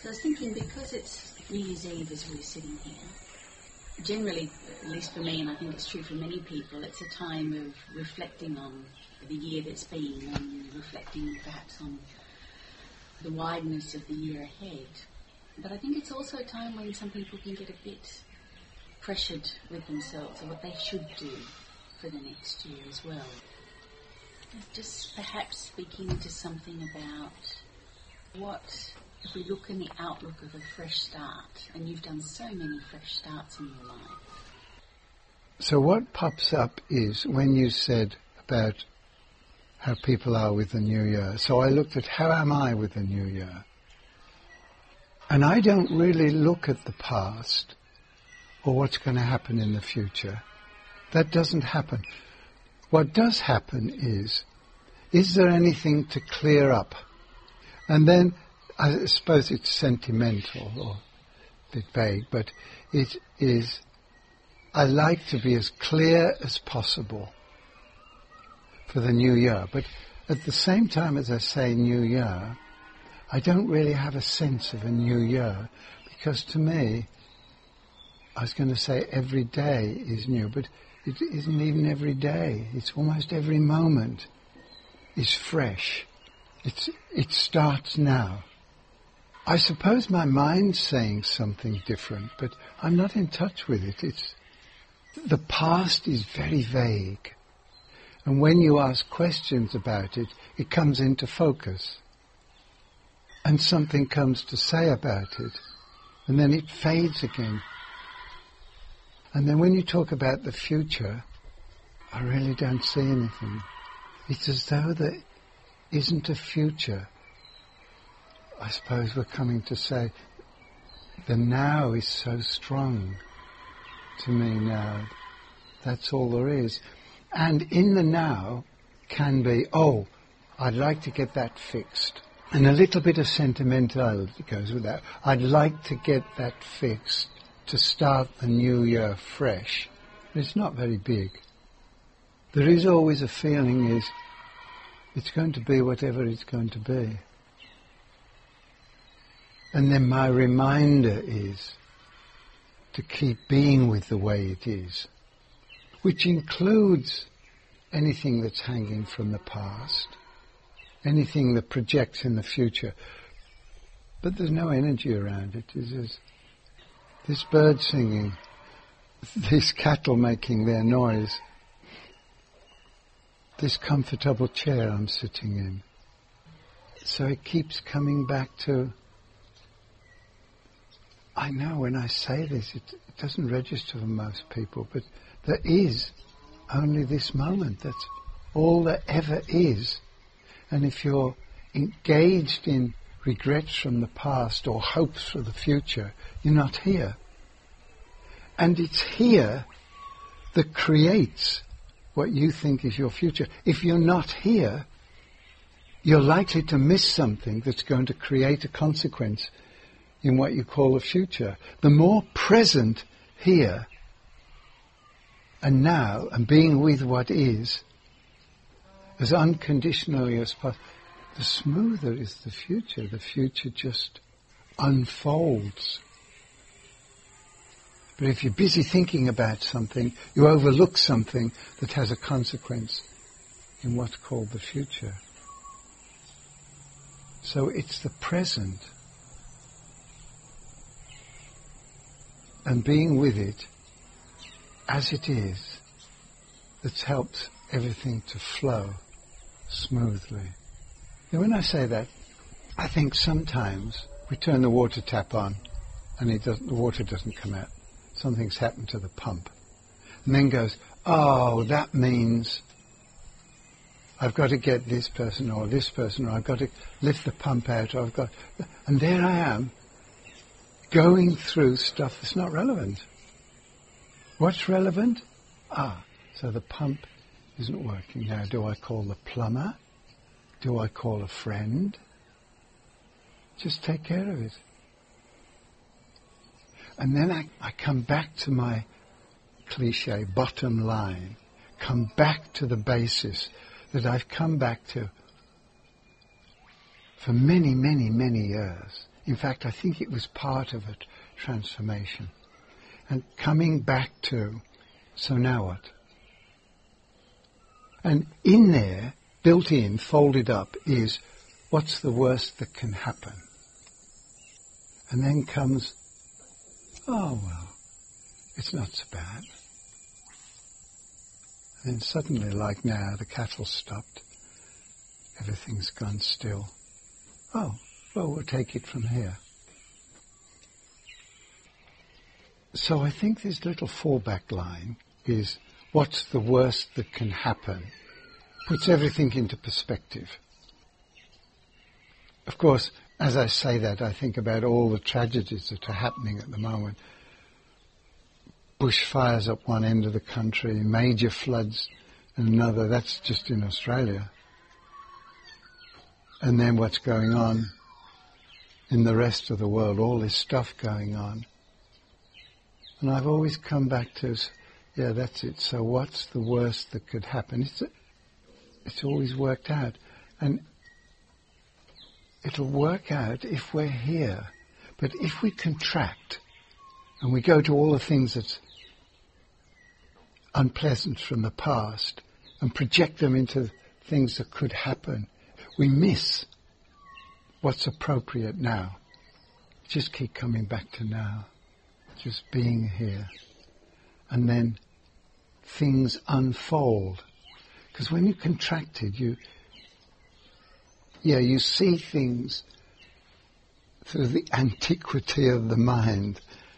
So I was thinking, because it's New Year's Eve as we're sitting here, generally, at least for me, and I think it's true for many people, it's a time of reflecting on the year that's been and reflecting perhaps on the wideness of the year ahead. But I think it's also a time when some people can get a bit pressured with themselves or what they should do for the next year as well. Just perhaps speaking to something about what, if we look in the outlook of a fresh start, and you've done so many fresh starts in your life. So what pops up is when you said about how people are with the new year. So I looked at how am I with the new year? And I don't really look at the past or what's going to happen in the future. That doesn't happen. What does happen is there anything to clear up? And then, I suppose it's sentimental or a bit vague, but it is, I like to be as clear as possible for the new year. But at the same time as I say new year, I don't really have a sense of a new year, because to me, I was going to say every day is new, but it isn't even every day. It's almost every moment is fresh. It starts now. I suppose my mind's saying something different, but I'm not in touch with it. The past is very vague. And when you ask questions about it, it comes into focus. And something comes to say about it, and then it fades again. And then when you talk about the future, I really don't see anything. It's as though there isn't a future. I suppose we're coming to say the now is so strong to me now. That's all there is. And in the now can be, oh, I'd like to get that fixed. And a little bit of sentimentality goes with that. I'd like to get that fixed to start the new year fresh. It's not very big. There is always a feeling is it's going to be whatever it's going to be. And then my reminder is to keep being with the way it is, which includes anything that's hanging from the past, anything that projects in the future. But there's no energy around it. There's this bird singing, these cattle making their noise, this comfortable chair I'm sitting in. So it keeps coming back to, I know when I say this, it doesn't register for most people, but there is only this moment. That's all there ever is. And if you're engaged in regrets from the past or hopes for the future, you're not here. And it's here that creates what you think is your future. If you're not here, you're likely to miss something that's going to create a consequence in what you call a future. The more present here and now, and being with what is, as unconditionally as possible, the smoother is the future. The future just unfolds. But if you're busy thinking about something, you overlook something that has a consequence in what's called the future. So it's the present and being with it as it is that helps everything to flow smoothly. And when I say that, I think sometimes we turn the water tap on and the water doesn't come out. Something's happened to the pump. And then goes, oh, that means I've got to get this person or I've got to lift the pump out, or and there I am, going through stuff that's not relevant. What's relevant? So the pump isn't working. Now, do I call the plumber? Do I call a friend? Just take care of it. And then I come back to my cliche, bottom line, come back to the basis that I've come back to for many, many, many years. In fact, I think it was part of a transformation. And coming back to, so now what? And in there, built in, folded up, is what's the worst that can happen? And then comes, oh well, it's not so bad. And then suddenly, like now, the cattle stopped. Everything's gone still. Oh, well, we'll take it from here. So I think this little fallback line is what's the worst that can happen? Puts everything into perspective. Of course, as I say that, I think about all the tragedies that are happening at the moment. Bushfires up one end of the country, major floods in another. That's just in Australia. And then what's going on in the rest of the world, all this stuff going on. And I've always come back to, yeah, that's it. So what's the worst that could happen? It's always worked out. And it'll work out if we're here. But if we contract and we go to all the things that's unpleasant from the past and project them into things that could happen, we miss what's appropriate now. Just keep coming back to now. Just being here. And then things unfold. Because when you're contracted, you see things through the antiquity of the mind.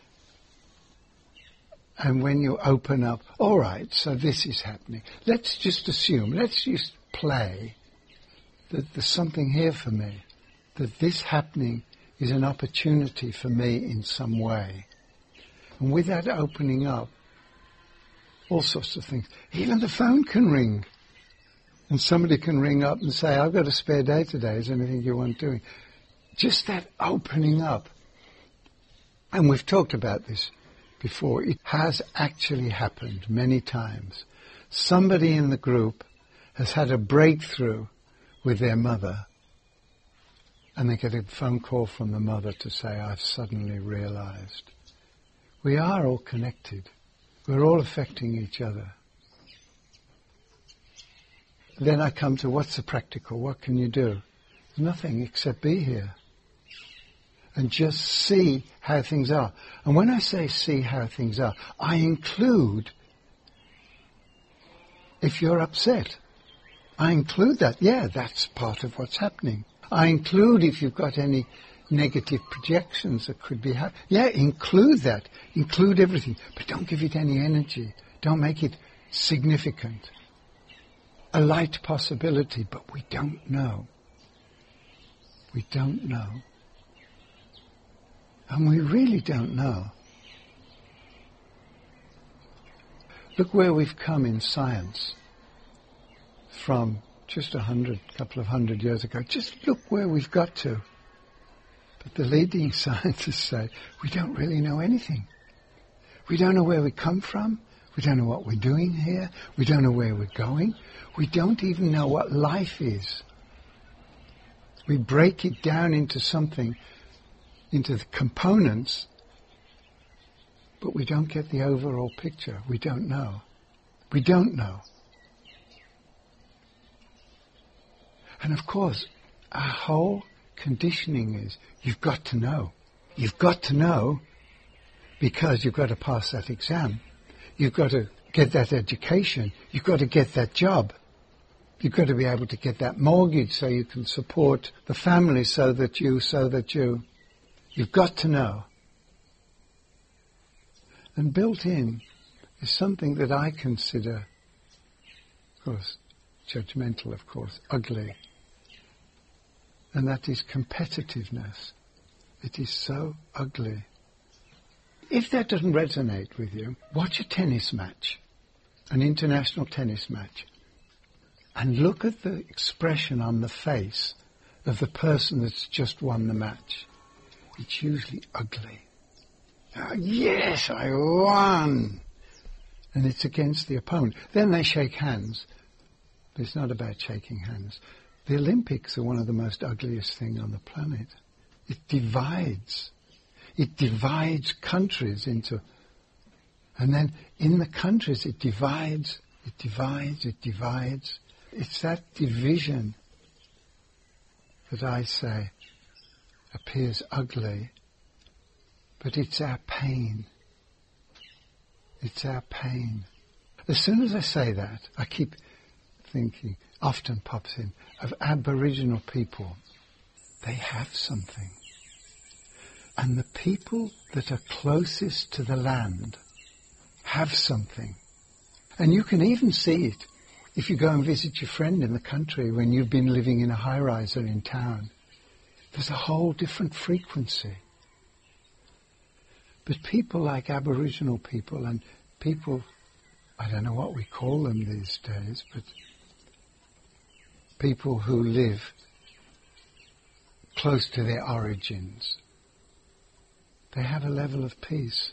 And when you open up, all right, so this is happening. Let's just assume, let's just play that there's something here for me, that this happening is an opportunity for me in some way. And with that opening up, all sorts of things. Even the phone can ring. And somebody can ring up and say, I've got a spare day today, is there anything you want doing? Just that opening up. And we've talked about this before. It has actually happened many times. Somebody in the group has had a breakthrough with their mother, and they get a phone call from the mother to say, I've suddenly realized. We are all connected. We're all affecting each other. Then I come to what's the practical? What can you do? Nothing except be here. And just see how things are. And when I say see how things are, I include if you're upset. I include that. Yeah, that's part of what's happening. I include if you've got any negative projections that could be happening. Yeah, include that. Include everything. But don't give it any energy. Don't make it significant. A light possibility, but we don't know. We don't know. And we really don't know. Look where we've come in science from just a couple of hundred years ago. Just look where we've got to. But the leading scientists say, we don't really know anything. We don't know where we come from. We don't know what we're doing here. We don't know where we're going. We don't even know what life is. We break it down into something, into the components, but we don't get the overall picture. We don't know. We don't know. And of course, our whole conditioning is, you've got to know. You've got to know because you've got to pass that exam. You've got to get that education. You've got to get that job. You've got to be able to get that mortgage so you can support the family so that you've got to know. And built in is something that I consider, of course, judgmental, of course, ugly. And that is competitiveness. It is so ugly. If that doesn't resonate with you, watch a tennis match, an international tennis match, and look at the expression on the face of the person that's just won the match. It's usually ugly. Oh, yes, I won! And it's against the opponent. Then they shake hands. But it's not about shaking hands. The Olympics are one of the most ugliest things on the planet. It divides. It divides countries into, and then in the countries it divides, it divides, it divides. It's that division that I say appears ugly, but it's our pain. It's our pain. As soon as I say that, I keep thinking, often pops in, of Aboriginal people. They have something. And the people that are closest to the land have something. And you can even see it if you go and visit your friend in the country when you've been living in a high-rise or in town. There's a whole different frequency. But people like Aboriginal people and people, I don't know what we call them these days, but people who live close to their origins, they have a level of peace.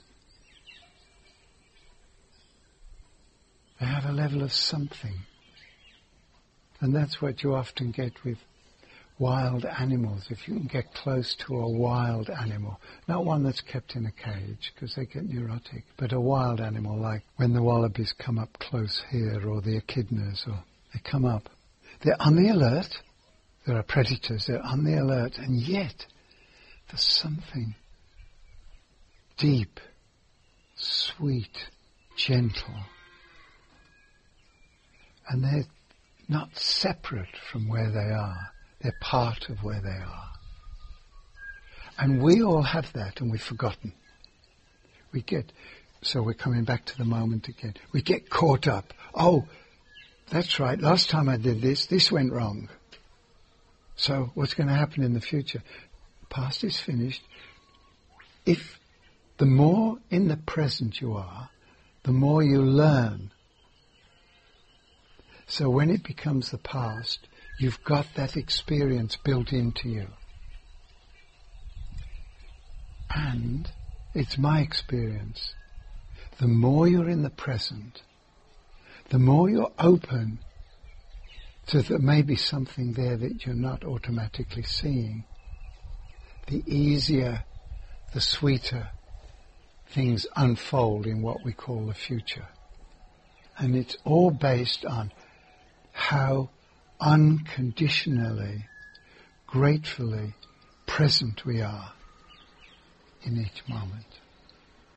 They have a level of something. And that's what you often get with wild animals. If you can get close to a wild animal, not one that's kept in a cage because they get neurotic, but a wild animal like when the wallabies come up close here or the echidnas, or they come up. They're on the alert. There are predators. They're on the alert. And yet there's something deep, sweet, gentle. And they're not separate from where they are. They're part of where they are. And we all have that, and we've forgotten. So we're coming back to the moment again. We get caught up. Oh, that's right, last time I did this went wrong. So what's going to happen in the future? The past is finished. If the more in the present you are, the more you learn. So when it becomes the past, you've got that experience built into you. And it's my experience. The more you're in the present, the more you're open to there may be something there that you're not automatically seeing, the easier, the sweeter things unfold in what we call the future. And it's all based on how unconditionally, gratefully present we are in each moment.